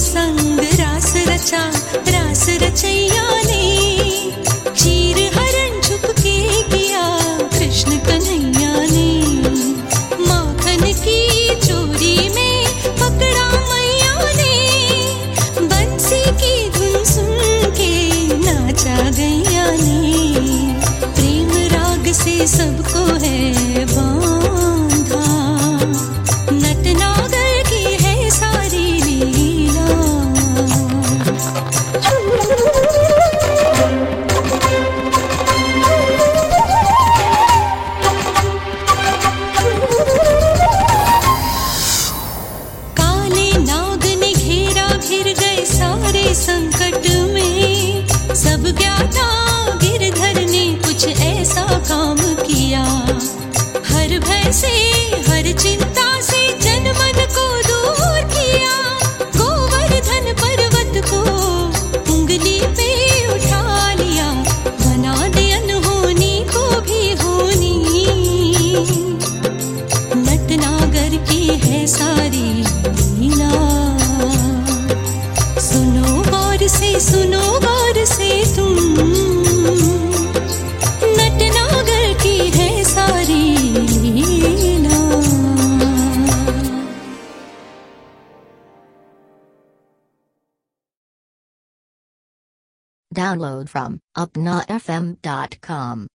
संग रास रचा रास रचैया ने, चीर हरण छुप के किया कृष्ण कन्हैया ने, माखन की चोरी में पकड़ा मैया ने, बंसी की धुन सुन के नाचा गैया ने, प्रेम राग से सबको है बांधा, नटनागर की है सारी लीला। काले नाग ने घेरा घिर गए सारे संकट में, सब ज्ञाता गिरधर ने कुछ ऐसा काम किया, हर भय से हर चिंता से जनमन को दूर किया, गोवर्धन पर्वत को उंगली पे उठा लिया, बना दे अनहोनी को भी होनी, नटनागर की है सारी लीला। सुनो गौर से तुम, नटनागर की है सारी लीला। Download from upnafm.com.